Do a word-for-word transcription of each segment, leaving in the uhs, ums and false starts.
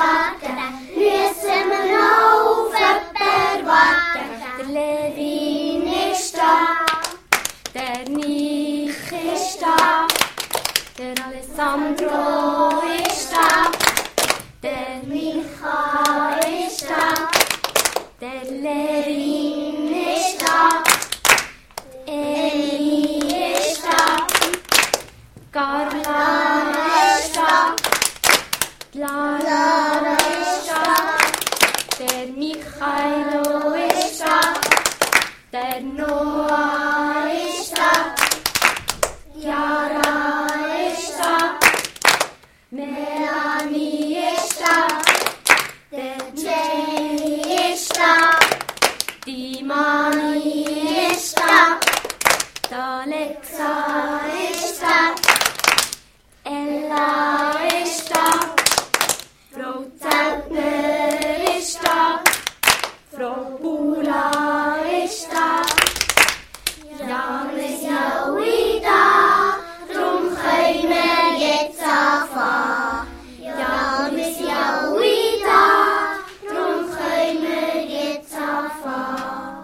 warten, müssen wir noch auf jemanden warten. Der Levin ist da, der Nich ist da, der Alessandro ist da, der Micha ist da, der Levin ist da, Eli ist da, Carla ist da, Lara ist da, der Michaelo ist da, der Noah ist da, Yara ist da, Melanie ist da, der Jenny ist da, die Mani ist da, die Alexa ist da, Ella ist da, Frau Zeltner ist da, Frau Bula ist da, Jan ist ja da, drum können wir jetzt anfangen. Jan ist ja da, drum können wir jetzt anfangen.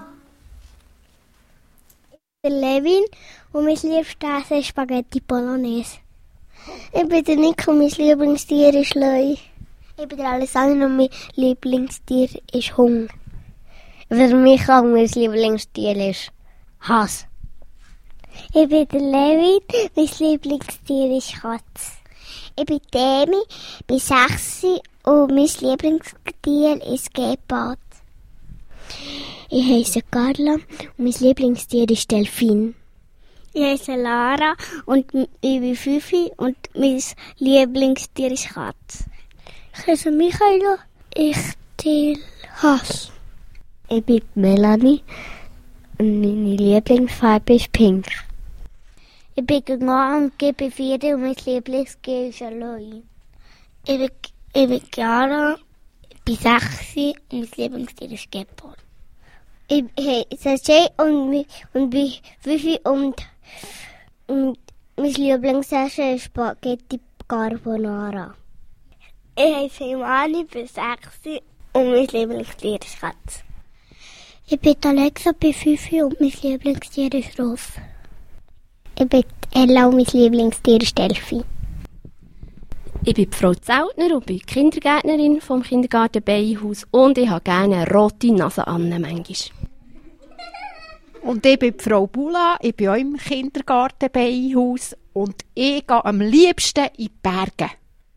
Ich bin Levin und mein Lieblingsessen ist Spaghetti Bolognese. Ich bin der Nico und mein Lieblingstier ist Leu. Ich bin der Alessandro und mein Lieblingstier ist Hunger. Für mich auch mein Lieblingstier ist Hass. Ich bin der Levin, mein Lieblingstier ist Katz. Ich bin Demi, bin sechs und mein Lieblingstier ist Gepard. Ich heiße Carla und mein Lieblingstier ist Delfin. Ich heiße Lara und ich bin fünf und mein Lieblingstier ist Katz. Ich heiße Michaela, ich teile Hass. Ich bin Melanie und meine Lieblingsfarbe ist pink. Ich bin Gnoa und ich bin vier und mein Lieblingstier ist Aloy. Ich bin, ich bin Chiara, ich bin sechs und mein Lieblingstier ist Gepard. Ich heiße Jay und, und bin fünf und, und mein Lieblingsessen ist Spaghetti Carbonara. Ich heiße Imani, bin sechs und mein Lieblingstier ist Katz. Ich bin Alexa, bin fünf und mein Lieblingstier ist Ross. Ich bin Ella und mein Lieblingstier ist Delphi. Ich bin Frau Zeltner und bin Kindergärtnerin vom Kindergarten Beihaus und ich habe gerne eine rote Nase an manchmal. Und ich bin Frau Bula, ich bin auch im Kindergarten Beihaus und ich gehe am liebsten in die Berge.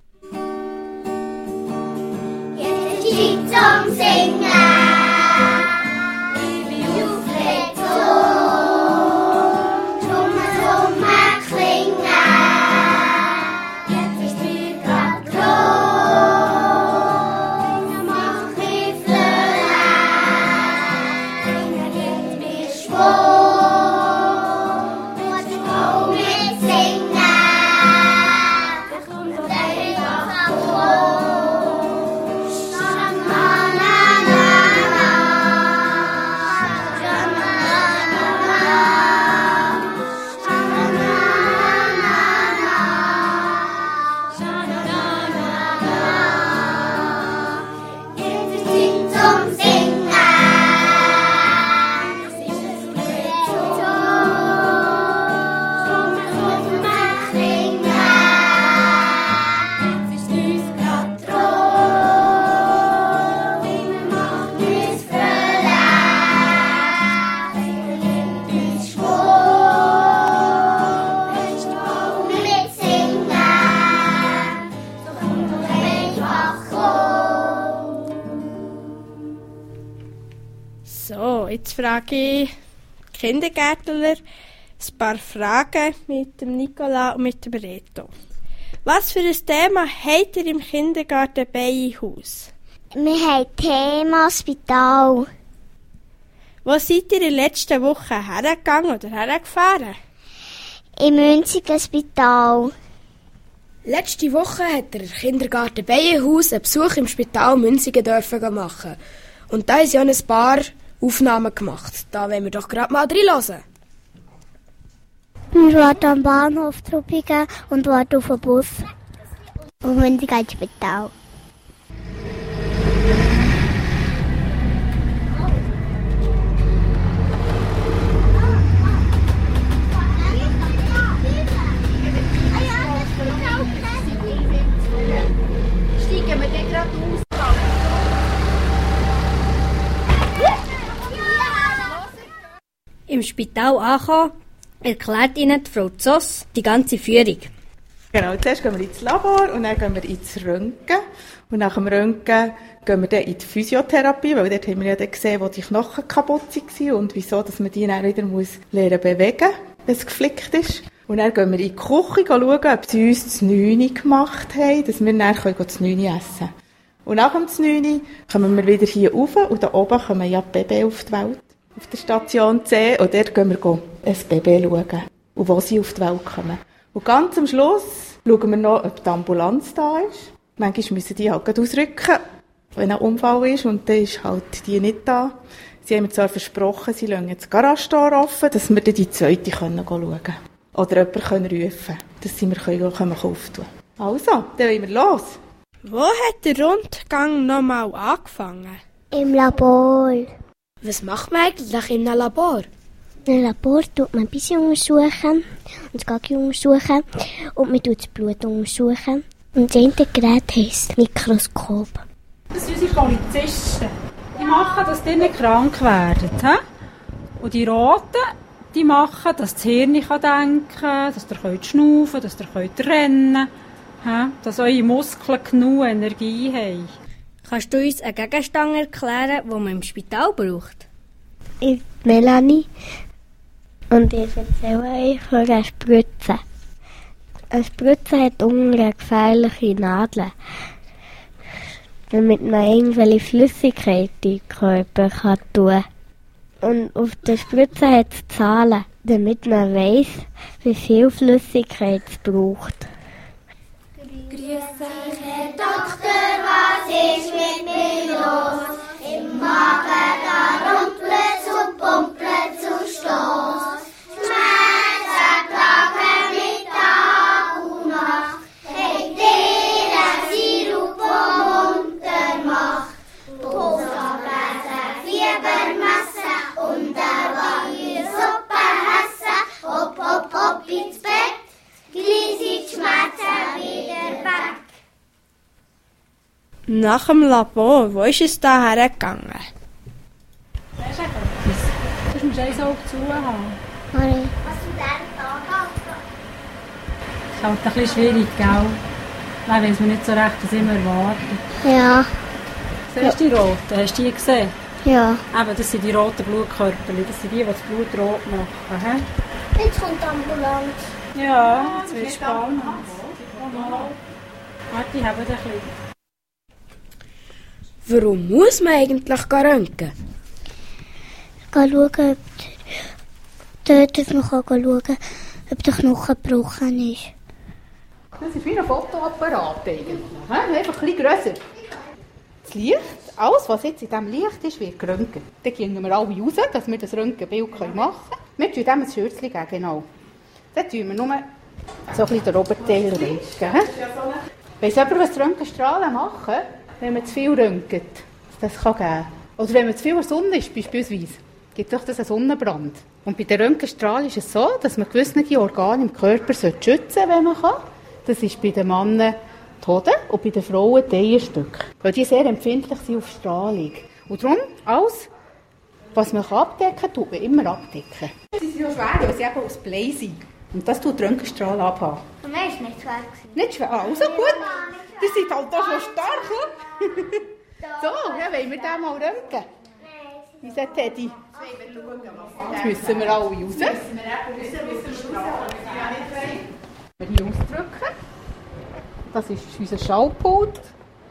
Jetzt ist Zeit zum Singen. Ich bin aufgeregt so. Trommeln, Trommeln klingen. Jetzt ist die grad groß. Mach ich Flöhe. Singen gibt mir Schwung. Und ich will mitsingen. Da kommt doch einfach los. So, jetzt frage ich Kindergärtner ein paar Fragen mit dem Nicola und mit dem Reto. Was für ein Thema habt ihr im Kindergarten Beihaus? Wir haben Thema Spital. Wo seid ihr in der letzten Woche hergegangen oder hergefahren? Im Münzigen Spital. Letzte Woche hat der Kindergarten Beienhaus einen Besuch im Spital Münzigen dürfen machen. Und da haben sie auch ein paar Aufnahmen gemacht. Da wollen wir doch gerade mal reinhören. Wir warten am Bahnhof Truppingen und warten auf den Bus. Und Münzigen ins Spital. im Spital ankommen, erklärt Ihnen die Frau Zoss die ganze Führung. Genau, zuerst gehen wir ins Labor und dann gehen wir ins Röntgen. Und nach dem Röntgen gehen wir dann in die Physiotherapie, weil dort haben wir ja dann gesehen, wo die Knochen kaputt waren und wieso, dass man die dann wieder muss lernen bewegen, wenn es geflickt ist. Und dann gehen wir in die Küche schauen, ob sie uns das Neune gemacht haben, dass wir dann das Neune essen können. Und nach dem Neune kommen wir wieder hier rauf und da oben kommen ja die Babys auf die Welt, auf der Station C. Und dort gehen wir ein Baby schauen und wo sie auf die Welt kommen. Und ganz am Schluss schauen wir noch, ob die Ambulanz da ist. Manchmal müssen die halt ausrücken, wenn ein Unfall ist, und dann ist halt die nicht da. Sie haben mir zwar versprochen, sie lassen jetzt das Garagentor offen, dass wir dann die zweite schauen können. Oder jemanden rufen können, dass sie mir können, können auftun können. Also, dann wollen wir los. Wo hat der Rundgang nochmal angefangen? Im Labor. Was macht man eigentlich in einem Labor? Im Labor tut man ein bisschen untersuchen und das Gaggi untersuchen und man tut das Blut untersuchen. Und das eine Gerät heisst Mikroskop. Das sind unsere Polizisten. Die machen, dass die nicht krank werden. He? Und die Roten, die machen, dass das Hirn denken kann, dass ihr schnaufen könnt, dass ihr rennen könnt, dass eure Muskeln genug Energie haben. Kannst du uns einen Gegenstand erklären, den man im Spital braucht? Ich bin Melanie und ich erzähle euch von einer Spritze. Eine Spritze hat unten eine gefährliche Nadel, damit man irgendwelche Flüssigkeit in den Körper kann tun kann. Und auf der Spritze hat es Zahlen, damit man weiss, wie viel Flüssigkeit es braucht. Grüß dich, Herr Doktor, was ist mit mir los? Im Magen, da rumpelt und pumpelt zu Stoß. Schmerzen plagen mich Tag und Nacht. Hey, dir ein Sirup, der munter macht. Puls ablesen, Fieber messen und eine warme Suppe essen. Hopp, hopp, hopp ins Bett. Gleich sind die Schmerzen wieder weg. Nach dem Labor, wo ist es da hergegangen? Weisst du etwas? Du musst ein Auge zu haben. Sorry. Was du denn da hast? Das ist halt ein bisschen schwierig, gell? Dann weiss man nicht so recht, was immer erwartet. Ja, Siehst du die Roten? Hast du die gesehen? ja. Eben, das sind die roten Blutkörperchen. Das sind die, die das Blut rot machen. He? Jetzt kommt die Ambulanz. Ja, jetzt wird es spannend. Warte, ich habe ein bisschen. Warum muss man eigentlich röntgen? Schauen, ob der, dort dass man kann schauen, ob der Knochen gebrochen ist. Das ist wie ein Fotoapparat eigentlich. Einfach ein bisschen grösser. Das Licht, alles was jetzt in diesem Licht ist, wird geröntgt. Dann gehen wir alle raus, dass wir das Röntgenbild machen können. Wir tun dem ein Schürzchen geben, genau. Dann tun wir nur so ein bisschen den Oberteil röntgen. Weiss jemand, was die Röntgenstrahlen machen, wenn man zu viel röntgt? Das kann geben. Oder wenn man zu viel in der Sonne ist, beispielsweise, gibt es das einen Sonnenbrand. Und bei den Röntgenstrahlen ist es so, dass man gewisse Organe im Körper schützen sollte, wenn man kann. Das ist bei den Männern die Hoden und bei den Frauen die Eierstücke. Weil die sehr empfindlich sind auf Strahlung. Und darum, alles, was man abdecken kann, tut man immer abdecken. Sie sind ja schwer, weil sie eben aus Blei sind. Und das tut die Röntgenstrahlen abhaben. Und er war nicht schwer. Nicht schwer, also gut. Die sind halt auch schon stark, oder? So, ja, wollen wir den mal röntgen? Unser Teddy. Jetzt müssen wir alle raus. Wir hier ausdrücken. Das ist unser Schallpult.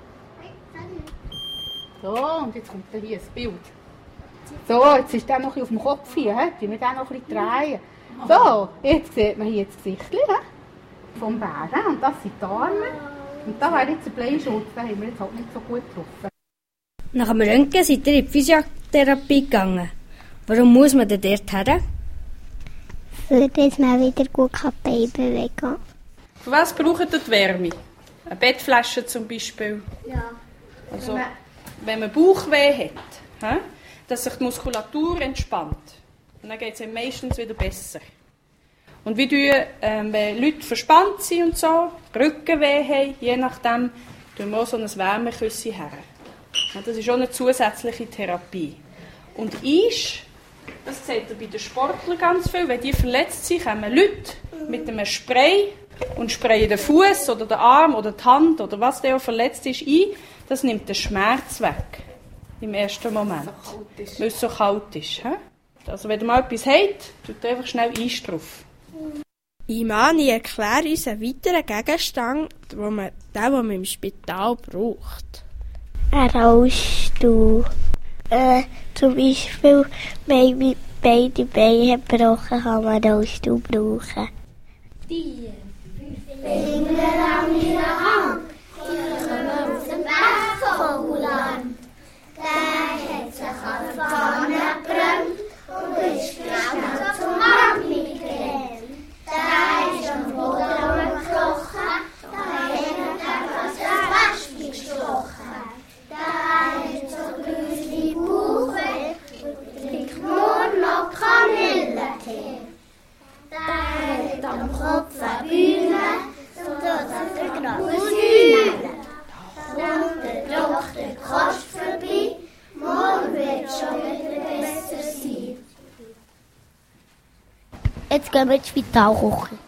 So, und jetzt kommt hier ein Bild. So, jetzt ist der noch ein bisschen auf dem Kopf hier. Wir den noch ein bisschen drehen. So, jetzt sieht man hier das Gesicht vom Bären. Und das sind die Arme. Und da wäre jetzt ein Bleischutz. Den haben wir jetzt halt nicht so gut getroffen. Nach dem Röntgen seid ihr in die Physiotherapie gegangen. Warum muss man denn dort her? Dass man wieder gut die Beine bewegen kann. Für was braucht ihr die Wärme? Eine Bettflasche zum Beispiel? Ja. Also, wenn man Bauchweh hat, he, dass sich die Muskulatur entspannt. Und dann geht es meistens wieder besser. Und wie tun, ähm, wenn Leute verspannt sind und so, Rückenweh haben, je nachdem, tun wir auch so ein Wärmeküsschen her. Und das ist auch eine zusätzliche Therapie. Und Eis Das seht ihr bei den Sportlern ganz viel. Wenn die verletzt sind, kommen Leute mit einem Spray und sprayen den Fuß oder den Arm oder die Hand oder was der auch verletzt ist ein. Das nimmt den Schmerz weg. Im ersten Moment. Weil es so kalt ist. He? Also wenn ihr mal etwas habt, tut einfach schnell Eis drauf. Imani, erklär uns einen weiteren Gegenstand, den man, den, den man im Spital braucht. Ein Rollstuhl. Äh, zum Beispiel, wenn ich beide Beine gebrochen kann man einen Rollstuhl brauchen. Die Finger an meiner Hand, die kommen aus dem Bergvogelland. Der hat sich an der Pfanne gebrannt und ist schnell zum Abmigräne. Der ist am Boden gekrochen, da hat er das Wespe gestochen. Der hat so grüßli Bauchweh und trinkt nur noch Kamillentee. Der hat am Kopf eine Bühne, so dass er gerade heulen. Und der Doktor kommt vorbei, morgen wird schon wieder besser sein. Jetzt gehen wir ins Spital kochen.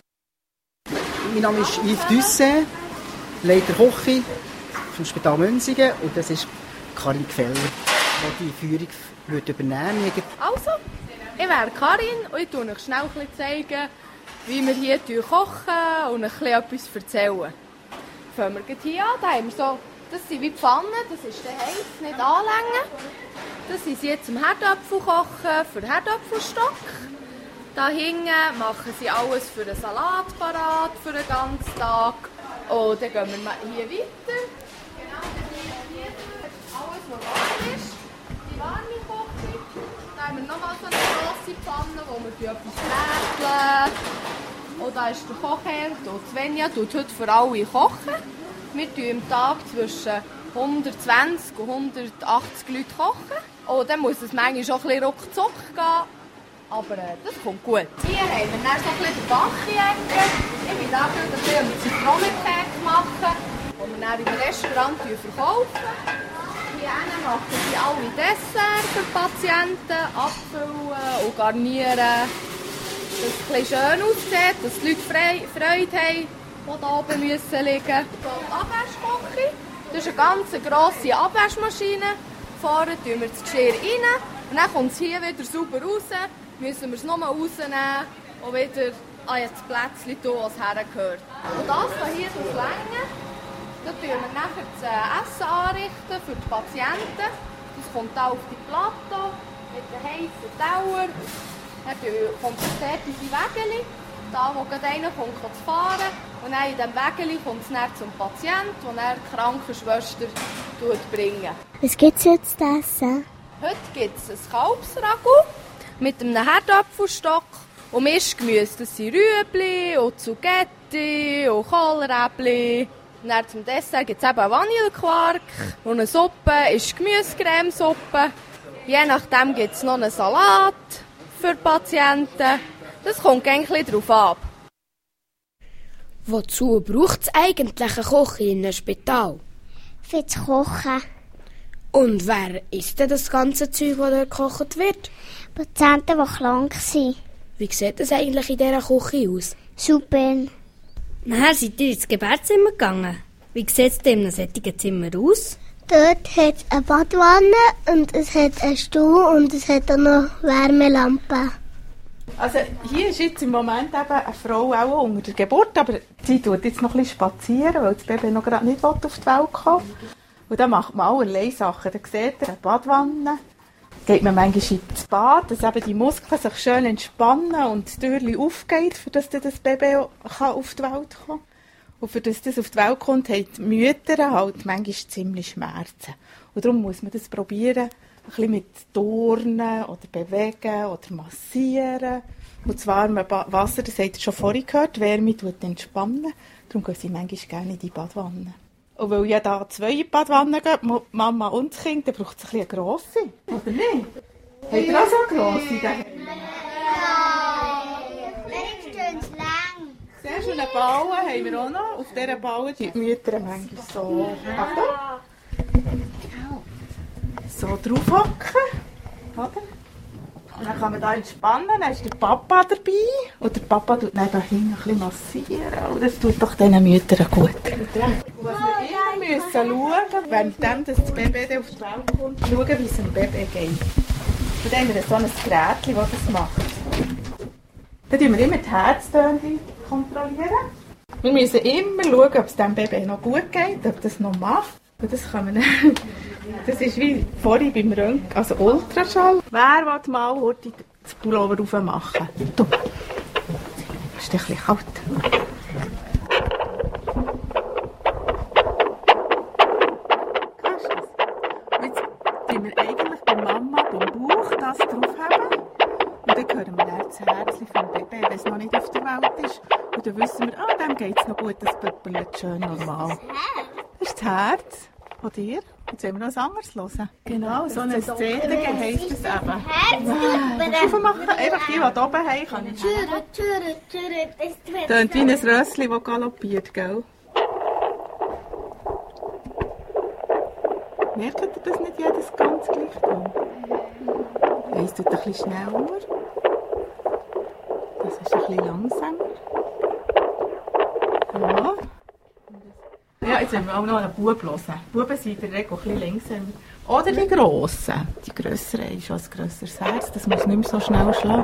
Mein Name ist Yves Dusset, Leiter Küche vom Spital Münsingen, und das ist Karin Gfeller, die die Führung wird übernehmen würde. Also, ich wäre Karin und ich zeige euch schnell ein bisschen zeigen, wie wir hier kochen und ein bisschen etwas erzählen. Fangen wir hier an. Da haben wir so, das sind wie Pfannen, das ist der heiß, nicht anlängen. Das sind sie jetzt zum Herdöpfel kochen für Herdöpfelstock. Da hinten machen sie alles für einen Salat parat für den ganzen Tag. Und dann gehen wir hier weiter. Genau, hier alles, was warm ist. Die warme Küche. Da haben wir nochmal so eine grosse Pfanne, wo wir etwas bräteln. Und da ist der Kochherd. Und Svenja tut heute für alle kochen. Wir kochen am Tag zwischen hundertzwanzig und hundertachtzig Leute kochen. Und dann muss es manchmal schon ein bisschen ruckzuck gehen. Aber äh, das kommt gut. Hier haben wir dann so ein bisschen die Backe-Ecke. Ich bin da gerade ein bisschen mit Zitronenteig machen, die wir dann im Restaurant verkaufen. Hier machen sie alle Dessert für die Patienten, abfüllen und garnieren. Dass es ein bisschen schön aussieht, dass die Leute Freude haben, die hier oben müssen liegen müssen. Die Abwaschküche. Das ist eine ganz grosse Abwaschmaschine. Vorne tun wir das Geschirr rein und dann kommt es hier wieder sauber raus. Müssen wir es nochmal rausnehmen und wieder an das Plätzchen tun, was hergehört. Und das hier, das Länge, da tun wir nachher das Essen anrichten für die Patienten. Das kommt auch auf die Platte mit den heißen Tauern. Dann kommt es dort in die Wägeli, da wo gerade einer kommt zu fahren. Und dann in diesem Wägeli kommt es dann zum Patienten, den dann die Krankenschwester bringen. Was gibt es jetzt zu essen? Heute gibt es ein Kalbsragout mit einem Herdöpfelstock und Mischgemüse. Das sind Rüebli und Zucchetti und Kohlräbli. Und dann zum Dessert gibt es eben Vanillequark und eine Suppe ist Gemüsecremesuppe. Je nachdem gibt es noch einen Salat für die Patienten. Das kommt eigentlich darauf ab. Wozu braucht es eigentlich eine Küche in einem Spital? Für das Kochen. Und wer isst denn das ganze Zeug, das dort gekocht wird? Patienten, die krank sind. Wie sieht das eigentlich in dieser Küche aus? Super. Nachher seid ihr ins Gebärzimmer gegangen. Wie sieht es denn in einem solchen Zimmer aus? Dort hat es eine Badwanne und es hat einen Stuhl und es hat auch noch Wärmelampen. Also hier ist jetzt im Moment eben eine Frau auch unter der Geburt, aber sie tut jetzt noch ein bisschen spazieren, weil das Baby noch gerade nicht auf die Welt kommen. Und dann macht man allerlei Sachen. Da seht ihr eine Badwanne. Geht man manchmal ins Bad, dass eben die Muskeln sich schön entspannen und das Türchen aufgeht, für dass das Baby auf die Welt kommen kann. Und für das das auf die Welt kommt, haben die Mütter halt manchmal ziemlich Schmerzen. Und darum muss man das probieren, ein bisschen mit Turnen oder bewegen oder massieren. Und das warme Wasser, das habt ihr schon vorhin gehört, die Wärme tut entspannen. Darum gehen sie manchmal gerne in die Badwanne. Und weil ja da zwei in die Badwanne gehen, Mama und das Kind, dann braucht es ein bisschen eine grosse. Oder nicht? Habt ihr auch so eine grosse? Nein. Wenigstens lang. Sehr schöne Bauen haben wir auch noch. Auf dieser Bauen die Mütter manchmal so. Achtung. So drauf hocken. Oder? Und dann kann man da entspannen, dann ist der Papa dabei. Und der Papa tut dann da hinten ein bisschen massieren. Und das tut doch diesen Müttern gut. Was wir immer müssen schauen, während das Baby auf die Welt kommt, schauen, wie es dem Baby geht. Und dann haben wir so ein Gerät, das das macht. Dann kontrollieren wir immer die Herztöne. Wir müssen immer schauen, ob es dem Baby noch gut geht, ob das noch macht. Und das kann man dann, das ist wie vorhin beim Röntgen, also Ultraschall. Wer will mal heute das Pullover aufmachen? Du. Es ist ein bisschen kalt. Kannst du das? Jetzt tun wir eigentlich bei Mama beim Bauch das draufhaben. Und dann hören wir dann das Herzchen vom Baby, wenn es noch nicht auf der Welt ist. Und dann wissen wir, ah, dem geht es noch gut, das pöppelt schön normal. Das ist das Herz von dir. Jetzt wollen wir noch ein anderes hören. Genau, so ein Szene heisst es eben. Wow. Machen. Einfach die, die hier oben haben, kann ich nicht. Tönt wie ein Rössli, das galoppiert, gell? Merkt ihr das nicht jedes ganz gleich tun? Eins tut ein bisschen schneller. Das ist ein bisschen langsamer. Ja. Ja, jetzt haben wir auch noch einen Bub hören. Buben sind in der Regel ein bisschen langsamer. Oder die Grossen. Die Grösseren haben schon ein grösseres Herz. Das muss nicht mehr so schnell schlagen.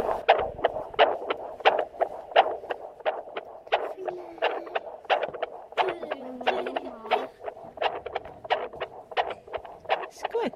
Ist gut.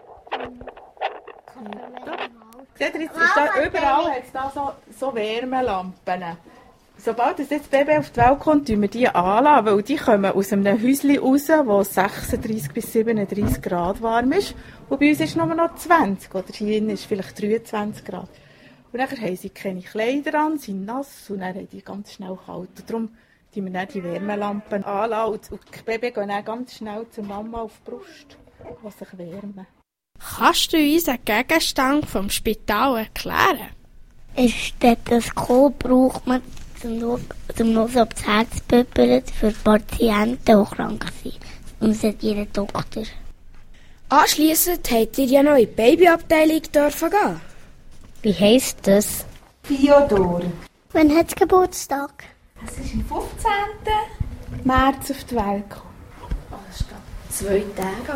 Seht ihr, jetzt ist da, überall hat es da so, so Wärmelampen. Sobald das jetzt Baby auf die Welt kommt, tun wir die anlassen, weil die kommen aus einem Häuschen raus, das sechsunddreißig bis siebenunddreißig Grad warm ist. Und bei uns ist es nur noch zwanzig, oder hier innen ist vielleicht dreiundzwanzig Grad. Und dann haben sie keine Kleider an, sind nass und dann haben die ganz schnell kalt. Und darum tun wir dann die Wärmelampen anlassen und die Baby gehen dann ganz schnell zur Mama auf die Brust, die sich wärmen. Kannst du uns einen Gegenstand vom Spital erklären? Ein Stethoskop braucht man, um nur, um nur so auf das Herz zu pöppeln für Patienten, die krank sind. Und das hat jeder Doktor. Anschliessend habt ihr ja noch in die Babyabteilung dürfen gehen. Wie heisst das? Theodor. Wann hat es Geburtstag? Es ist am fünfzehnten März auf die Welt gekommen. Oh, das ist zwei Tage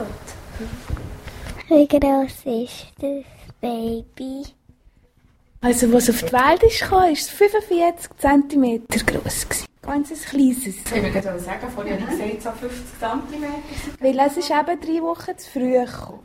alt. Wie groß ist das Baby? Also, als es auf die Welt kam, war es fünfundvierzig Zentimeter gross. Ganz ein kleines. Ich wollte gerade sagen, vorhin habe ich gesagt, so fünfzig Zentimeter. Weil es ist eben drei Wochen zu früh gekommen.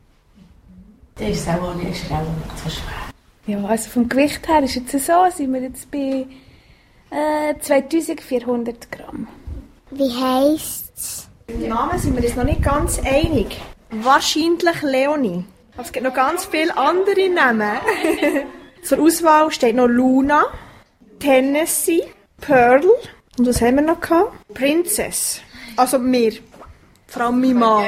Das ist auch nicht, ist auch nicht so schwer. Ja, also vom Gewicht her ist jetzt so, sind wir jetzt bei äh, zweitausendvierhundert Gramm. Wie heisst's? Im Namen sind wir uns noch nicht ganz einig. Wahrscheinlich Leonie. Es gibt noch ganz viele andere Namen. Zur Auswahl steht noch Luna, Tennessee, Pearl und was haben wir noch gehabt? Princess. Also mir. Vor allem meine Mann.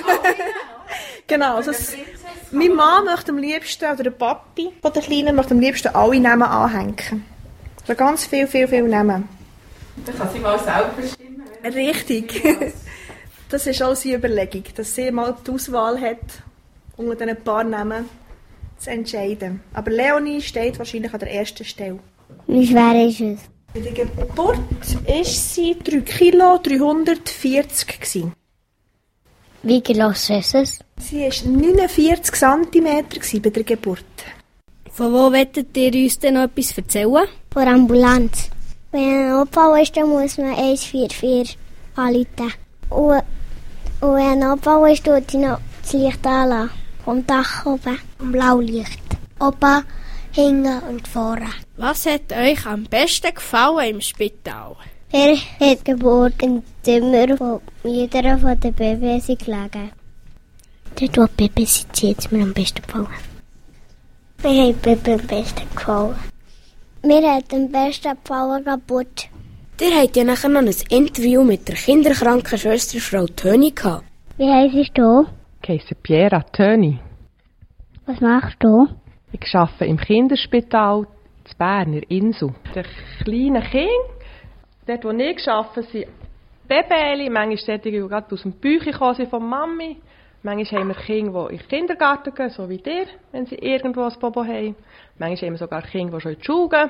Genau. Also das, meine Mann möchte am liebsten, oder der Papi von der Kleinen möchte am liebsten alle Namen anhängen. Also ganz viel, viel, viel Namen. Dann kann sie mal selber bestimmen. Richtig. Das ist auch seine Überlegung, dass sie mal die Auswahl hat, unter diesen paar Namen zu entscheiden. Aber Leonie steht wahrscheinlich an der ersten Stelle. Wie schwer ist es? Bei der Geburt war sie drei Kilo dreihundertvierzig gewesen. Wie groß ist es? Sie war neunundvierzig Zentimeter bei der Geburt. Von wo wollt ihr uns denn noch etwas erzählen? Von der Ambulanz. Wenn ein Notfall ist, dann muss man eins vier vier anrufen. Und, und wenn ein Notfall ist, tut sie noch das Licht anlassen. Vom Dach oben. Vom Blaulicht. Oben, hinten und vorne. Was hat euch am besten gefallen im Spital? Er hat Geburt im Zimmer von jeder von den Babys gelegen. Dort, wo die Babys sind, hat es mir am besten gefallen. Mir hat die Baby am besten gefallen. Mir hat am besten gefallen kaputt. Ihr habt ja nachher noch ein Interview mit der Kinderkrankenschwester Frau Töni gehabt. Wie heisst du? Ich heisse Piera Töni. Was machst du? Ich arbeite im Kinderspital in Berner Insel. Die kleinen Kinder, dort wo ich arbeite, sind Babys, manchmal solche, die gerade aus dem Bauch gekommen sind von Mami. Manchmal haben wir Kinder, die in den Kindergarten gehen, so wie ihr, wenn sie irgendwo ein Bobo haben. Manchmal haben wir sogar Kinder, die schon in die Schule gehen.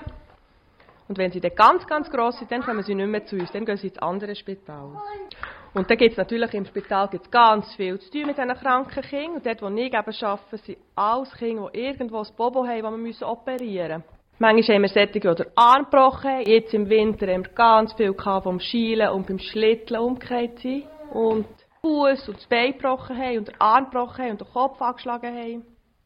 Und wenn sie dann ganz, ganz gross sind, dann kommen sie nicht mehr zu uns, dann gehen sie ins andere Spital. Und dann gibt es natürlich im Spital gibt's ganz viel zu tun mit diesen kranken Kindern. Und dort, wo ich eben arbeite, sind alles Kinder, die irgendwo ein Bobo haben, das wir operieren müssen. Manchmal haben wir solche, die den Arm gebrochen haben. Jetzt im Winter haben wir ganz viel vom Schielen und beim Schlitteln umgekehrt sind. Und Fuß und das Bein gebrochen haben und den Arm gebrochen haben und den Kopf angeschlagen haben.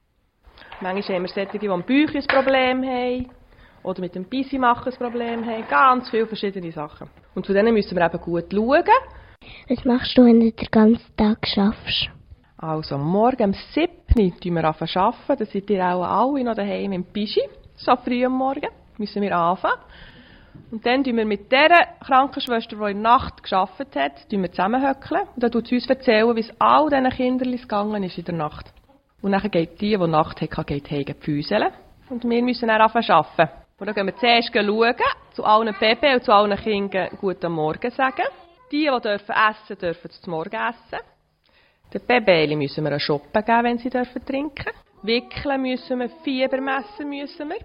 Manchmal haben wir solche, die am Bauch ein Problem haben oder mit dem Bissi-Machen ein Problem haben. Ganz viele verschiedene Sachen. Und zu denen müssen wir eben gut schauen. Was machst du, wenn du den ganzen Tag schaffst? Also am Morgen um sieben Uhr wir arbeiten. Da seid ihr auch alle noch daheim im Bischi. So früh am Morgen müssen wir anfangen. Und dann tun wir mit der Krankenschwester, die in der Nacht gearbeitet hat, zusammenhöckeln. Und dann tut sie uns erzählen, wie es all diesen Kindern gegangen ist in der Nacht. Und dann geht die, die Nacht hatte, geht heim füßeln. Und wir müssen dann anfangen arbeiten. Und dann gehen wir zuerst schauen, zu allen Babys und zu allen Kindern guten Morgen sagen. Die, die dürfen essen, dürfen zum Morgen essen. Den Babys müssen wir einen Shoppen geben, wenn sie dürfen trinken. Wickeln müssen wir, Fieber messen müssen wir.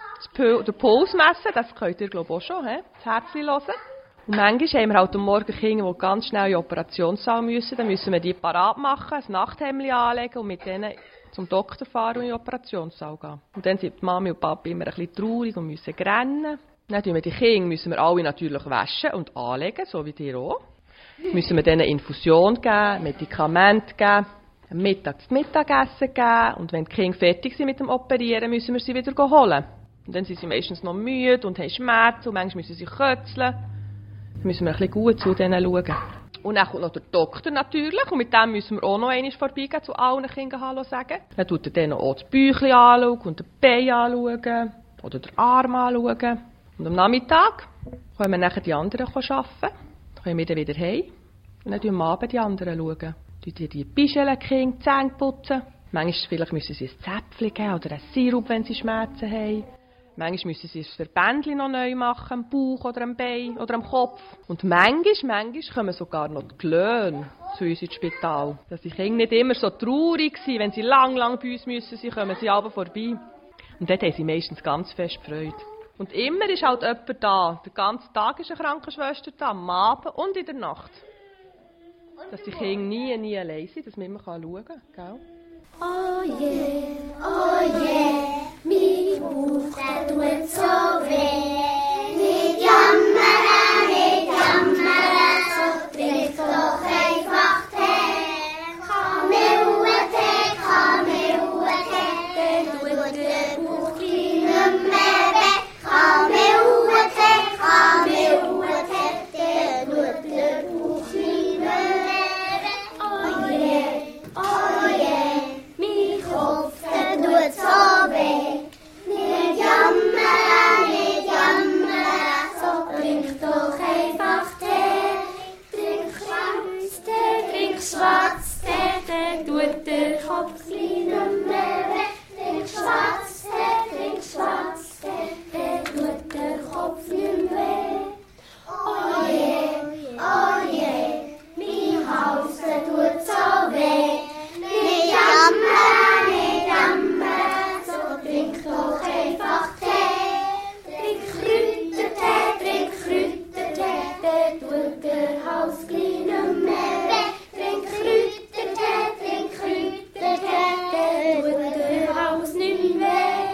Den Puls messen, das könnt ihr glaube ich auch schon, he? Das Herzchen hören. Und manchmal haben wir halt am Morgen Kinder, die ganz schnell in den Operationssaal müssen. Dann müssen wir die parat machen, ein Nachthemdchen anlegen und mit denen zum Doktor fahren und in den Operationssaal gehen. Und dann sind die Mami und Papi immer ein bisschen traurig und müssen rennen. Dann müssen wir die Kinder müssen wir alle natürlich waschen und anlegen, so wie die auch. Müssen wir denen Infusion geben, Medikamente geben, am Mittag das Mittagessen geben. Und wenn die Kinder fertig sind mit dem Operieren, müssen wir sie wieder holen. Und dann sind sie meistens noch müde und haben Schmerzen und manchmal müssen sie kötzeln. Dann müssen wir ein bisschen gut zu denen schauen. Und dann kommt noch der Doktor natürlich und mit dem müssen wir auch noch einmal vorbeigehen, zu allen Kindern Hallo sagen. Dann schaut er denen auch das Bäuchchen anschauen und den Bein anschauen oder den Arm anschauen. Und am Nachmittag können wir nachher die anderen arbeiten. Dann können wir dann wieder heim. Und dann schauen wir am Abend die anderen. Schauen. Die die Bischeln, die Kinder, die Zähne putzen. Manchmal vielleicht müssen sie ein Zäpfchen geben oder einen Sirup, wenn sie Schmerzen haben. Manchmal müssen sie ein Verbändchen noch neu machen, am Bauch oder am Bein oder am Kopf. Und manchmal, manchmal kommen sogar noch die Glöhne zu uns ins Spital. Dass die Kinder nicht immer so traurig sind, wenn sie lang, lang bei uns müssen, sie kommen sie aber vorbei. Und dort haben sie meistens ganz fest Freude. Und immer ist halt jemand da. Den ganzen Tag ist eine Krankenschwester da, am Abend und in der Nacht. Dass die Kinder nie, nie allein sind, dass man immer schauen kann. Gell? Oh je, oh je, mein Bauch, der tut so weh. Nicht jammern, nicht jammern, so trink doch einfach Tee. Kamel-Tee, Kamel-Tee, der tut der Bauch nicht mehr weh. Kamel-Tee, Kamel-Tee, der tut der Bauch nicht mehr weh. Oh je, oh je. Der tut so weh. Nicht jammern, nicht jammern, so trink doch einfach Tee. Trink Schwarztee, trink Schwarztee, der tut der Kopf nicht mehr weh. Trink Schwarztee, trink Schwarztee, der tut der Kopf nicht mehr weh. Oh je, oh je, mein Haus, der tut so weh. Nicht jammern, nicht jammern, so trink doch einfach Tee. Trink Kräutertee, trink Kräutertee, der tut der Haus gleich nicht mehr weh. Trink Kräutertee, trink Kräutertee, der tut der Haus nicht mehr weh.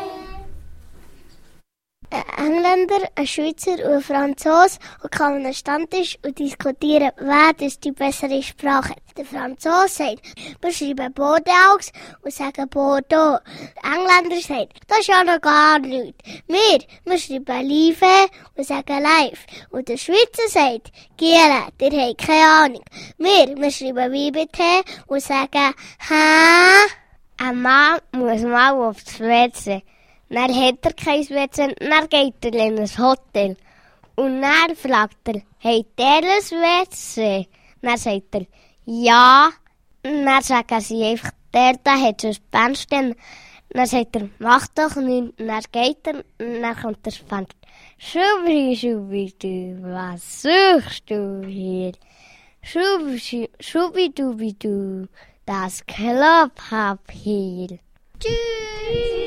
Ein Engländer, ein Schweizer und ein Franzose und kommen an den Stammtisch und diskutieren, wer das die bessere Sprache hat. Der Franzose sagt, wir schreiben Bordeaux und sagen Bordeaux. Der Engländer sagt, das ist ja noch gar nichts. Wir, wir schreiben Live und sagen Live. Und der Schweizer sagt, Giele, ihr habt keine Ahnung. Wir, wir schreiben wie mit T und sagen, hä? Ein Mann muss mal aufs W C. Dann hat er kein W C, dann geht er in ein Hotel. Und dann fragt er, hat er ein W C? Dann sagt er, ja. Und dann sagen sie einfach, der da hat ein Fenster. Dann sagt er, mach doch nichts. Und dann geht er und dann kommt das Fenster. Schubi, Schubi, du, was suchst du hier? Schubi, Schubi, Dubi, du, das Klopapier. Tschüss!